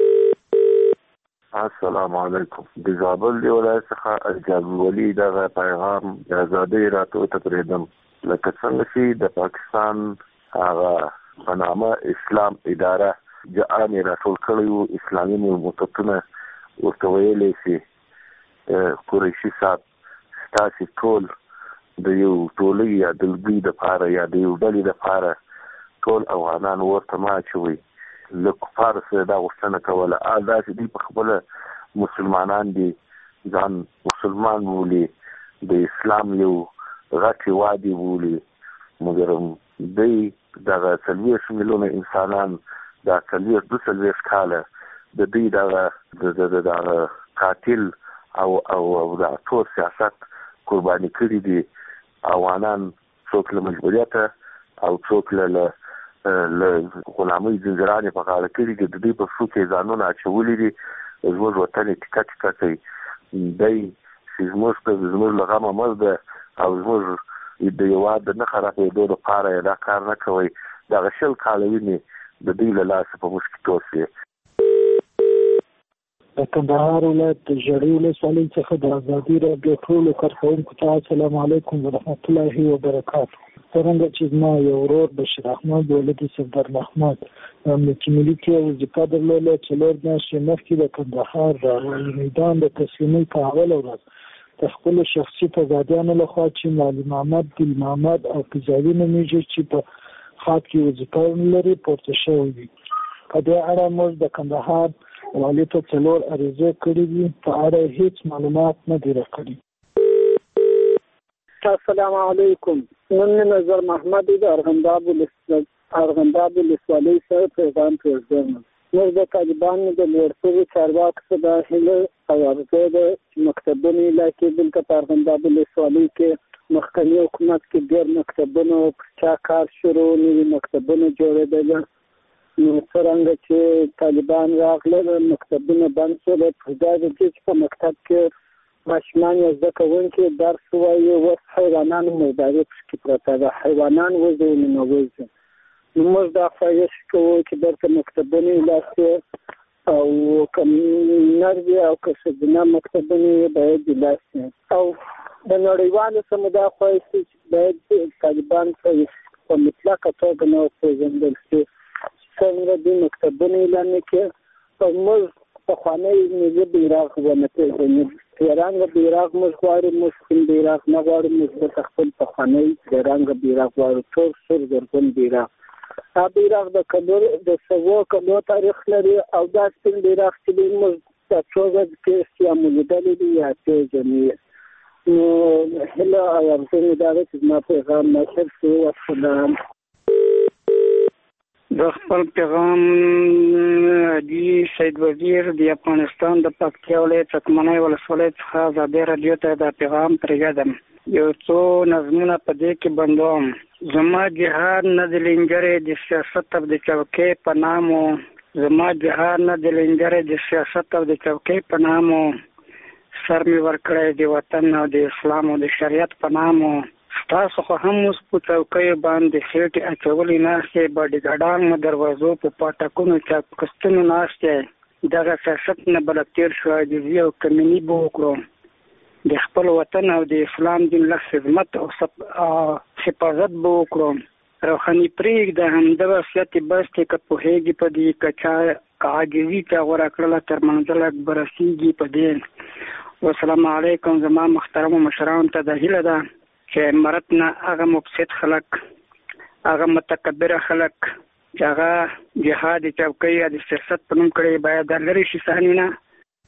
السلام علیکم. د زابل دی ولایت څخه الجابر ولی دغه پیغام د ازادۍ راته وتپرېدم. لکه څنګه چې د پاکستان هغه په نامه اسلام اداره جان یې راټول کړی وو، اسلامي متتونه ورته ویلی چې قریشي صاحب ستاسې ټول د یو ټولۍ یا دلګۍ دپاره یا د یو ډلې دپاره ټول افغانان ورته ما اچوئ. له کفارو سره دا غوښتنه کوله. داسې دوی په خپله مسلمانان دي، ځان مسلمان بولي، د اسلام یو غټ هېواد یې بولي، مګر دوی دغه څلوېښت میلیونه انسانان دا څلوېښت دوه څلوېښت کاله د دوی دغه دغه قاتل او او د ټول سیاست قرباني کړي دي. افغانان څوک له مجبوریته او څوک له له غلامۍ زنځیرانې په غاړه کړي دي، د دوی په پښو کې ځانونه اچولي دي. زموږ وطن یې ټیکه ټیکه کوي. دی چې زموږ زموږ له غمه مړ ده او زموږ د هېواد د نه خرابېدو دپاره یې دا کار نه کوئ. دغه شل کاله وینې د دوی له لاسه په موږ کې توس وې. د کندهار ولایت د ژړۍ ولسوالۍ څخه د ازادي راډیو ټولو کارکوونکو ته السلام علیکم ورحمت الله وبرکاتو. څرنګه چې زما یو ورور بشیر احمد ولدي سردار محمد امنیتي ملي کې وظیفه درلوده، څلور میاشتې مخکې د کندهار راغلی میدان د تسلیمۍ په اوله ورځ د خپلو شخصي تضادیانو لخوا چې معلم محمد دل محمد او فضالي نومیږي چې په خاط کې وظیفه لري پورته شوی دي. په دې اړه موږ د کندهار والي ته څلور عریضې کړي دي، په اړه هیڅ معلومات نه دي راکړي. السلام علیکم. نن نظر محمد د ارغنداب ارغنداب ولسوالۍ سره پیغام پرېږدم. موږ د طالبانو د لوړ چارواکو څخه دا هیله او ارزو ده چې مکتبونه علاقې دلته په ارغنداب ولسوالۍ کې مخکني حکومت کې ډېر مکتبونه چا کار شروع نوي مکتبونه جوړېدل، نو څرنګه چې طالبان راغله مکتبونه بند شول. په دا د دې چې په مکتب کې ماشومان یا زده کوونکي درس وایي، اوس حیوانانو مرداري پکې پرته ده، حیوانان وځي نو وځي. نو موږ دا خواهش کوو چې دلته مکتبونه ایله او که نر وي او که ښځینه مکتبونه باید ایله شي. او د نړیوالو سره مو دا خواهش دی چې باید طالبان په مطلقه توګه نه وپېژندل شي، څنګه دوی مکتبونه اعلان کړي او موږ پخوانی ملي بیرغ ونه پېژني. تیرانګه بیرغ موږ غواړو، موږ کوم بیرغ نه غواړو، موږ د خپل پخوانی تیرانګه بیرغ غواړو، تور سور زرغون بیرغ. دا بیرغ د کلور د سوو کلو تاریخ لري او دا سپین بیرغ چې دی موږ د څو ورځې کې یا مو لیدلی دي یا پېژني. نو هیله او ارزو مې دا ده چې زما پیغام نشر شي. والسلام. د خپل پیغام دی سید وزیر د افغانستان د پکتیا ولایت څکمنۍ ولسوالۍ څخه ازادي راډیو ته دا پیغام پرېږدم. یو څو نظمونه په دې کې بندوم. زما جهاد نه د لنګرې د سیاست او د چوکۍ په نامو، زما جهاد نه د لنګرې د سیاست او د چوکۍ په نامو، سر مې ورکړی د وطن او د اسلام او د شریعت په نامو. تاسو خو هم اوس په چوکیو باندې خېټې اچولې ناستې، باډیګارډان مو دروازو په پاټکونو چاپکستونو ناستې. دغه سیاست نه به تېر شو، عاجزي او کمیني به وکړو. د خپل وطن او د اسلام دین له خدمت او حفاظت به وکړم. روحاني پرېږده همدغه وصیت بس دی که پوهېږي په دې که چا عاجزي چا غوره کړله تر منزله به رسېږي په دې. والسلام علیکم. زما محترمو مشرانو ته دا هیله ده چې مرد نه هغه مفسد خلک، هغه متکبره خلک چې هغه جهاد چوکۍ یا د سیاست په نوم کړی باید لرې شي صحنې نه.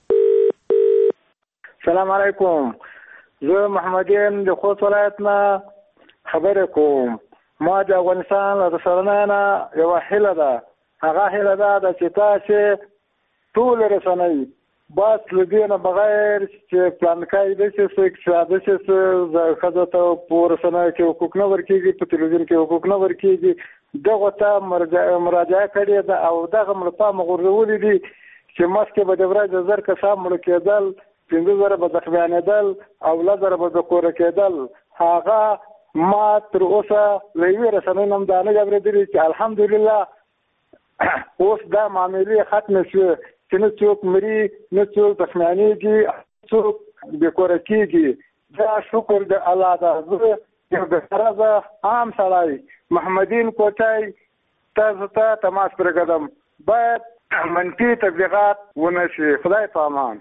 سلام علیکم. زه محمد یم د خوست ولایت نه خبرې کوم. ما د افغانستان له رسنیو نه یوه هیله ده، هغه هیله ده چې تاسې ټول رسنۍ بس له دې نه بغیر چې پلانکای داسې څه اقتصاد داسې څه ښځو ته په رسنیو کې حقوق نه ورکېږي، په تلویزیون کې حقوق نه ورکېږي، دغو ته مراجعه کړې ده او دغه مله پامه غورځولي دي چې مخکې به د ورځې زر کسان مړه کېدل، پنځه زره به زخمیانېدل او لس زره به بېکوره کېدل. هغه ما تر اوسه له یوې رسنۍ نه هم دا نه دي اورېدلي چې الحمدلله اوس دا معاملې ختمې شوې چې نه څوک مري، نه څوک زخمیانېږي، څوک بېکوره کېږي. دا شکر د الله ده. زه یو بېغرضه عام سړی محمدین کوټی تاسو ته تماس پرېږدم، باید منفي تبلیغات ونه شي. خدای په امان.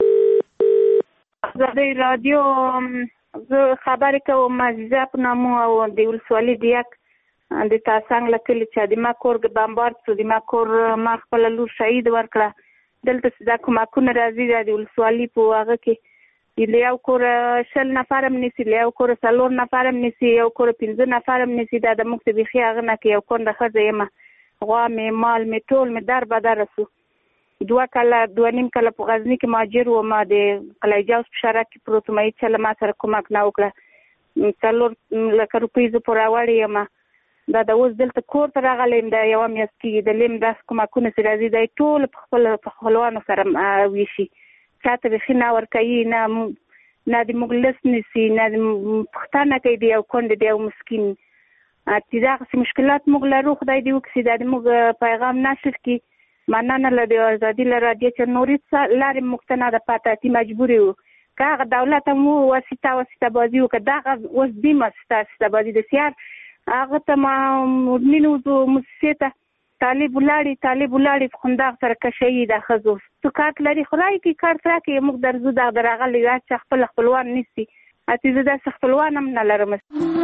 آزادی رادیو زه خبرې کوم عزیزه په نامو او د ولسوالۍ د یک د تاسنګ له کلي چې د ما کور بمبارد شو، د ما کور ما خپله لور شهید ورکړه. دلته چې دا کومکونه راځي د ولسوالۍ په هغه کې له یو کوره شل نفر هم نیسي، له یو کوره څلور نفر هم نیسي، یو کوره پنځه نفر هم نیسي. دا د موږ ته بیخي هغه نه کې یو کونډه ښځه یم، غوا مې مال مې ټول مې در بدره سو. دوه کاله دوه نیم کاله په غزني کې مهاجر وم، د قلعه جوز په شهرک کې پروت وم، هېچا له ما سره کومک نه وکړه. څلور لکه روپۍ زه پورې راوړې یم. دا د اوس دلته کور ته راغلی یم، دا یوه میاشت کېږي. د لیم داسې کومکونه چې راځي دا یې ټول په خپل په خپلوانو سره ویشي، چا ته بیخي نه ورکوي، نه نه د موږ لس نیسي، نه د پوښتنه کوي د یو کونډې د یو مسکین. چې دغسې مشکلات موږ لرو، خدای دې وکړي دا د موږ پیغام نشر کړي. مننه له د ازادي له رادیو چې نورې لارې موږ ته نه ده پاته، اتي مجبور یو که هغه دولت هم واسطه واسطه بازي وکړه. دغه اوس دې واسطه واسطه بازي د سیار هغه ته مدمن وځو موسسې ته طالب ولاړې طالب ولاړې په همدغه سره کشوي د ښځو. څو کارت لري خدای کې کارت راکړي، موږ درځو دغه د راغلی چې خپل خپلوان نیسي. اتي زه داسې خپلوان هم نه لرم.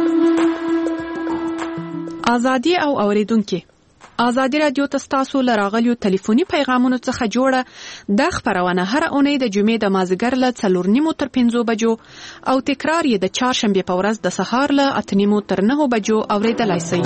ازادي او اوریدونکي ازادي رادیو ته ستاسو لراغلیو ټلیفوني پیغامونو څخه جوړه د خبرونه هر اونۍ د جمعې د مازیګر له څلور نیمو تر پنځو بجو او تکرار یې د چهارشنبه په ورځ د سهار له اته نیمو تر نهو بجو اوریدلای شئ.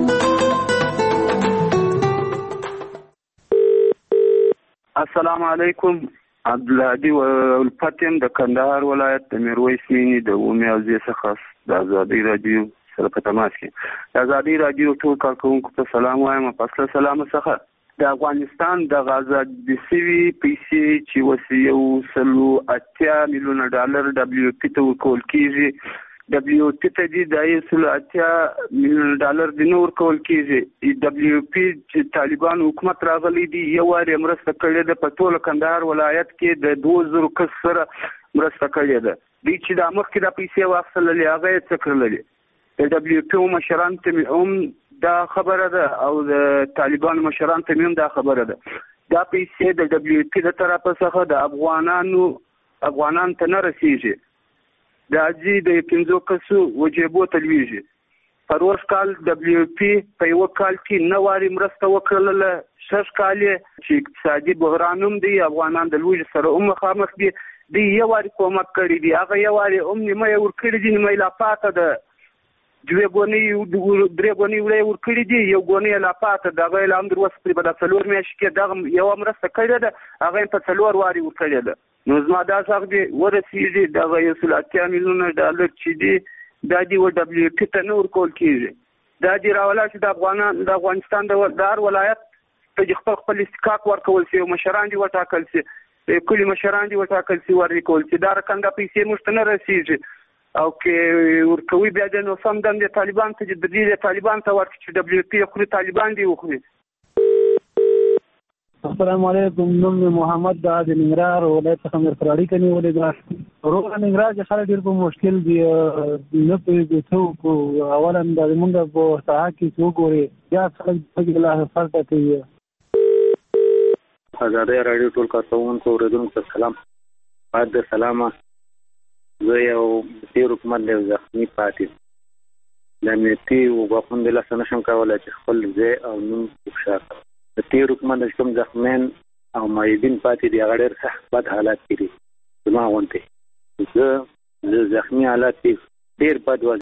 السلام علیکم. عبدالهادي ولپتیم د کندهار ولایت د میرویس مینی د اومې اوزې څخه د ازادي رادیو سره په تماس کې. د ازادي رادیو ټول کارکوونکو ته سلام وایم. په اصل سلام څخه د افغانستان د آزادې شوي پیسې چې وسې یو سلو اتیا میلیونه ډالر ډبلیو پي ته ورکول کېږي. ډبلیو پي ته دي د یو سلو اتیا میلیونه ډالر دي نه ورکول کېږي. ډبلیو پي چې طالبان حکومت راغلی دي یو وار یې مرسته کړې ده په ټول کندهار ولایت کې د دوه زرو کس سره مرسته کړې ده. دوی چې د مخکې د پیسې واخیستلې هغه یې څه کړلې. د ډبلیو پي مشران ته هم دا خبره ده او د طالبانو مشران ته هم دا خبره ده. دا پیسې د ډبلیو پي د طرفه څخه د افغانانو افغانان ته نه رسیږي. د اجي د پنځو کسو وجيبو تلويږي. پروس کال ډبلیو پي په یو کال کې نو واري مرسته وکړله. شش کال چې اقتصادي بحران هم دی، افغانان د لوی سره هم مخامخ دي. دی یو واري کومک کړی دی، هغه یو واري هم نیمه ور کړی دي، نیمه لا پاته ده. دوی غونی درې غونی وړي ور کړی دي، یو غونی لا پاته ده. هغه لا هم در وسه په د څلور میاشتې کې دغه یو مرسته کړی ده، هغه په څلور واري ور کړی ده. نو زما دا څنګه دی ورسېږي دغه یو سل اتیا میلیونه ډالر چې دی دا دی و ډبلیو پي ته نه ورکول کېږي. دا دی راولا چې د افغانان د افغانستان د دار ولایت ته خپل خپل استحقاق ورکول شي او مشران دي وټاکل شي، کلی مشران دي وټاکل شي ورکول شي. دا رقم د پیسې مشته نه رسېږي او کې ورکوي بیا د نو سم د طالبان ته د دې طالبان ته ورکړي چې ډبلیو پي خو طالبان دی وخوري. السلام علیکم. نوم محمد د ننګرهار ولایت څخه مې پر اړیکه نیولې ده. روغه ننګرهار کې خلک ډېر په مشکل دي، نه پوهېږي څه وکړو. اولا د زمونږ په ساحه کې چې وګورې بیا خلک پکې لا فرقه کوي. ازادي راډیو ټول کارکوونکو اورېدونکو ته سلام. بعد د سلامه زه یو تېر حکومت له زخمي پاتې د امنیتي وګاپون د لاسه نشم کولی چې خپل ځای او نوم افشا کړم. د تېر حکومت چې کوم زخمیان او معیدین پاتې دي هغه ډېر سخت بد حالات کې دي. زما غوندې زه د زخمي حالات کې ډېر بد